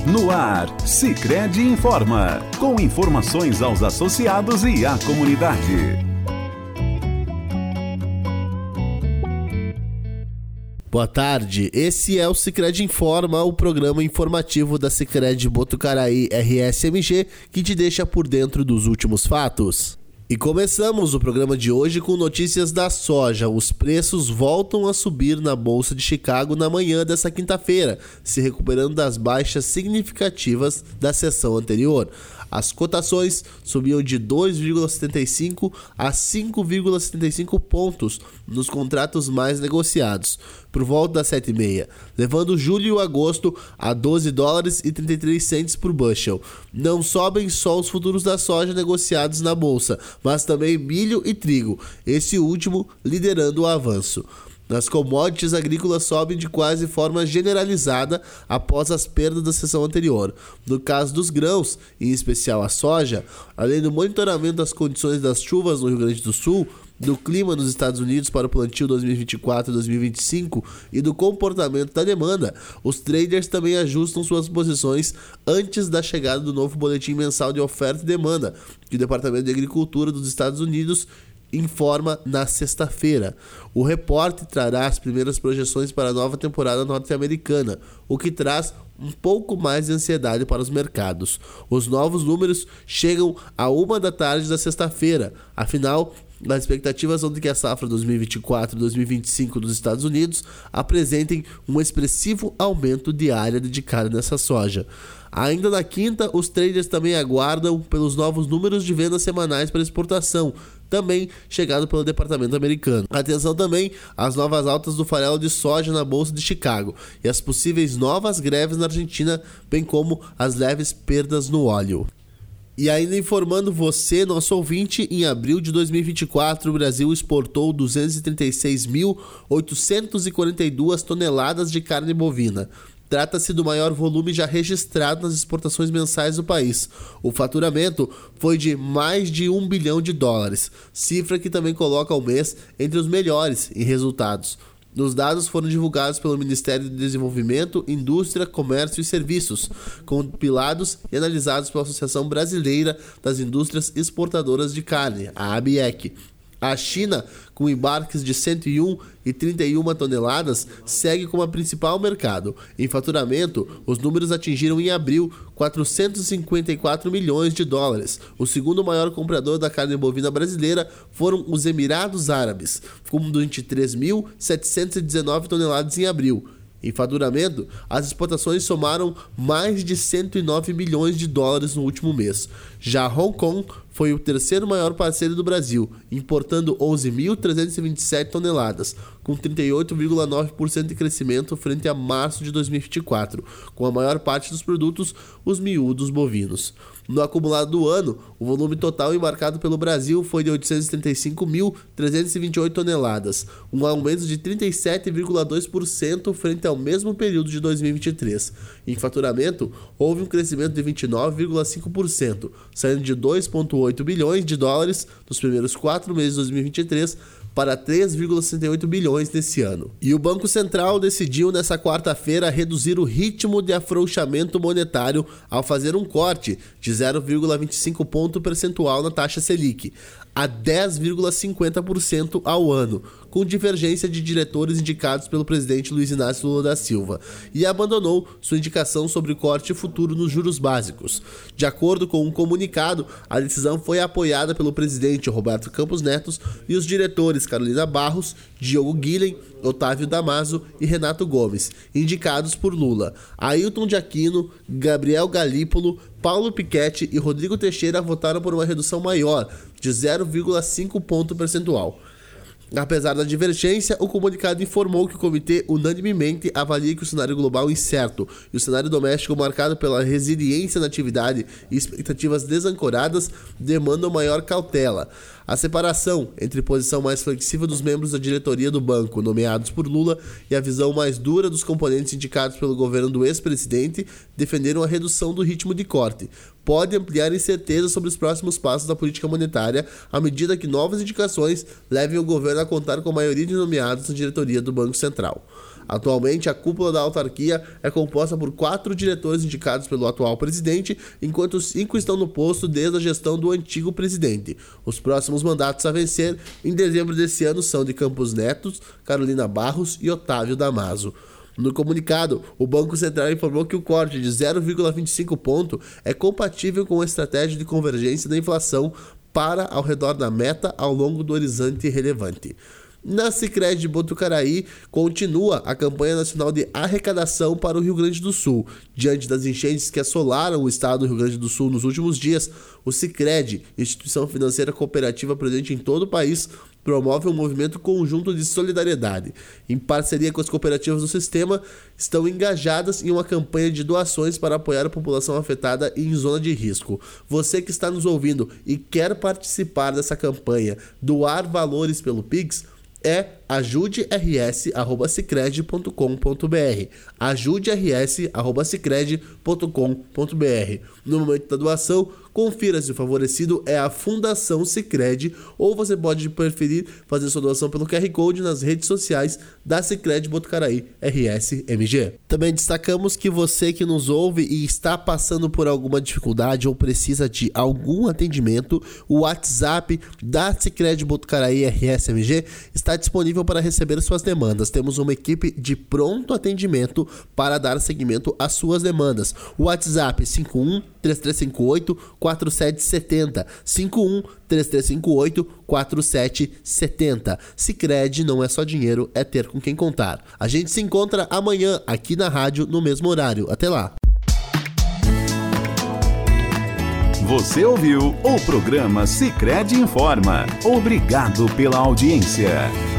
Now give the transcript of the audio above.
No ar, Sicredi Informa, com informações aos associados e à comunidade. Boa tarde, esse é o Sicredi Informa, o programa informativo da Sicredi Botucaraí RSMG, que te deixa por dentro dos últimos fatos. E começamos o programa de hoje com notícias da soja. Os preços voltam a subir na Bolsa de Chicago na manhã dessa quinta-feira, se recuperando das baixas significativas da sessão anterior. As cotações subiam de 2,75 a 5,75 pontos nos contratos mais negociados, por volta das 7h30, levando julho e agosto a $12,33 por bushel. Não sobem só os futuros da soja negociados na bolsa, mas também milho e trigo, esse último liderando o avanço. Nas commodities agrícolas sobem de quase forma generalizada após as perdas da sessão anterior. No caso dos grãos, em especial a soja, além do monitoramento das condições das chuvas no Rio Grande do Sul, do clima nos Estados Unidos para o plantio 2024-2025 e do comportamento da demanda, os traders também ajustam suas posições antes da chegada do novo boletim mensal de oferta e demanda, que o Departamento de Agricultura dos Estados Unidos informa na sexta-feira. O reporte trará as primeiras projeções para a nova temporada norte-americana, o que traz um pouco mais de ansiedade para os mercados. Os novos números chegam à 1h da sexta-feira. Afinal, as expectativas são de que a safra 2024-2025 dos Estados Unidos apresentem um expressivo aumento de área dedicada nessa soja. Ainda na quinta, os traders também aguardam pelos novos números de vendas semanais para exportação, também chegado pelo departamento americano. Atenção também às novas altas do farelo de soja na Bolsa de Chicago e as possíveis novas greves na Argentina, bem como as leves perdas no óleo. E ainda informando você, nosso ouvinte, em abril de 2024, o Brasil exportou 236.842 toneladas de carne bovina. Trata-se do maior volume já registrado nas exportações mensais do país. O faturamento foi de mais de $1 bilhão, cifra que também coloca o mês entre os melhores em resultados. Os dados foram divulgados pelo Ministério do Desenvolvimento, Indústria, Comércio e Serviços, compilados e analisados pela Associação Brasileira das Indústrias Exportadoras de Carne, a ABIEC. A China, com embarques de 101 e 31 toneladas, segue como a principal mercado. Em faturamento, os números atingiram em abril $454 milhões. O segundo maior comprador da carne bovina brasileira foram os Emirados Árabes, com 23.719 toneladas em abril. Em faturamento, as exportações somaram mais de $109 milhões no último mês. Já Hong Kong foi o terceiro maior parceiro do Brasil, importando 11.327 toneladas, com 38,9% de crescimento frente a março de 2024, com a maior parte dos produtos, os miúdos bovinos. No acumulado do ano, o volume total embarcado pelo Brasil foi de 835.328 toneladas, um aumento de 37,2% frente ao mesmo período de 2023. Em faturamento, houve um crescimento de 29,5%, saindo de $2,8 bilhões nos primeiros 4 meses de 2023 para 3,68 bilhões nesse ano. E o Banco Central decidiu nessa quarta-feira reduzir o ritmo de afrouxamento monetário ao fazer um corte de 0,25 ponto percentual na taxa Selic, a 10,50% ao ano, com divergência de diretores indicados pelo presidente Luiz Inácio Lula da Silva, e abandonou sua indicação sobre corte futuro nos juros básicos. De acordo com um comunicado, a decisão foi apoiada pelo presidente Roberto Campos Neto e os diretores Carolina Barros, Diogo Guilhem, Otávio Damaso e Renato Gomes, indicados por Lula. Ailton de Aquino, Gabriel Galípolo, Paulo Pichetti e Rodrigo Teixeira votaram por uma redução maior, de 0,5 ponto percentual. Apesar da divergência, o comunicado informou que o comitê unanimemente avalia que o cenário global é incerto e o cenário doméstico marcado pela resiliência na atividade e expectativas desancoradas demandam maior cautela. A separação entre posição mais flexível dos membros da diretoria do banco, nomeados por Lula, e a visão mais dura dos componentes indicados pelo governo do ex-presidente defenderam a redução do ritmo de corte. Pode ampliar incerteza sobre os próximos passos da política monetária à medida que novas indicações levem o governo a contar com a maioria de nomeados na diretoria do Banco Central. Atualmente, a cúpula da autarquia é composta por 4 diretores indicados pelo atual presidente, enquanto 5 estão no posto desde a gestão do antigo presidente. Os próximos mandatos a vencer em dezembro desse ano são de Campos Neto, Carolina Barros e Otávio Damaso. No comunicado, o Banco Central informou que o corte de 0,25 ponto é compatível com a estratégia de convergência da inflação para ao redor da meta ao longo do horizonte relevante. Na Sicredi Botucaraí, continua a campanha nacional de arrecadação para o Rio Grande do Sul. Diante das enchentes que assolaram o estado do Rio Grande do Sul nos últimos dias, o Sicredi, instituição financeira cooperativa presente em todo o país, promove um movimento conjunto de solidariedade. Em parceria com as cooperativas do sistema, estão engajadas em uma campanha de doações para apoiar a população afetada e em zona de risco. Você que está nos ouvindo e quer participar dessa campanha, doar valores pelo Pix, é ajuders@sicredi.com.br. ajuders@sicredi.com.br. No momento da doação, confira se o favorecido é a Fundação Sicredi ou você pode preferir fazer sua doação pelo QR Code nas redes sociais da Sicredi Botucaraí RSMG. Também destacamos que você que nos ouve e está passando por alguma dificuldade ou precisa de algum atendimento, o WhatsApp da Sicredi Botucaraí RSMG está disponível para receber suas demandas. Temos uma equipe de pronto atendimento para dar seguimento às suas demandas. O WhatsApp 51-3358-4770, 51-3358-4770. Sicredi não é só dinheiro, é ter com quem contar. A gente se encontra amanhã aqui na rádio no mesmo horário. Até lá. Você ouviu o programa Sicredi Informa. Obrigado pela audiência.